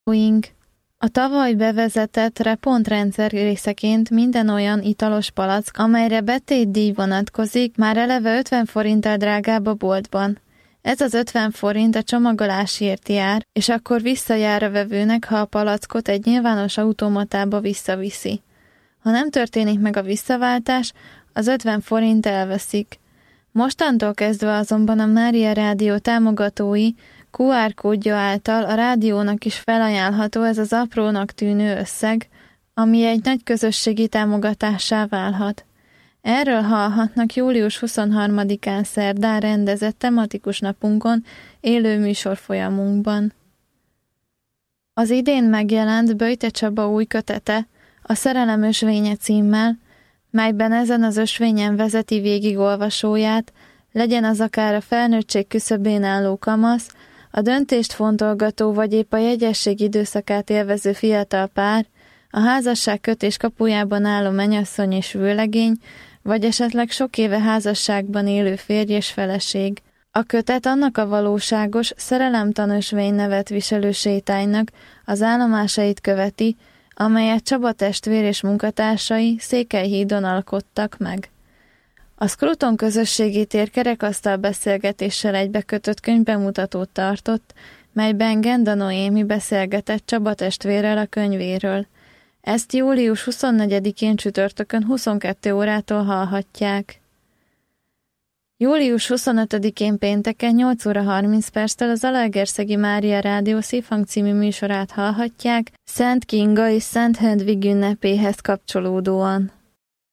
A tavaly bevezetett repontrendszer részeként minden olyan italos palack, amelyre betétdíj vonatkozik, már eleve 50 forinttal drágább a boltban. Ez az 50 forint a csomagolásért jár, és akkor visszajár a vevőnek, ha a palackot egy nyilvános automatába visszaviszi. Ha nem történik meg a visszaváltás, az 50 forint elveszik. Mostantól kezdve azonban a Mária Rádió támogatói QR kódja által a rádiónak is felajánlható ez az aprónak tűnő összeg, ami egy nagy közösségi támogatássá válhat. Erről hallhatnak július 23-án szerdán rendezett tematikus napunkon élő műsorfolyamunkban. Az idén megjelent Böjte Csaba új kötete, a Szerelem ösvénye címmel, melyben ezen az ösvényen vezeti végig olvasóját, legyen az akár a felnőttség küszöbén álló kamasz, a döntést fontolgató vagy épp a jegyesség időszakát élvező fiatal pár, a házasság kötés kapujában álló mennyasszony és vőlegény, vagy esetleg sok éve házasságban élő férj és feleség. A kötet annak a valóságos, szerelemtanösvény nevet viselő sétánynak az állomásait követi, amelyet Csaba testvér és munkatársai Székelyhídon alkottak meg. A Skruton közösségi tér kerekasztal beszélgetéssel egybekötött könyvbemutatót tartott, melyben Genda Noémi beszélgetett Csaba testvérrel a könyvéről. Ezt július 24-én csütörtökön 22 órától hallhatják. Július 25-én pénteken 8 óra 30 perctől az Zalaegerszegi Mária Rádió Szívhang című műsorát hallhatják, Szent Kinga és Szent Hedvig ünnepéhez kapcsolódóan.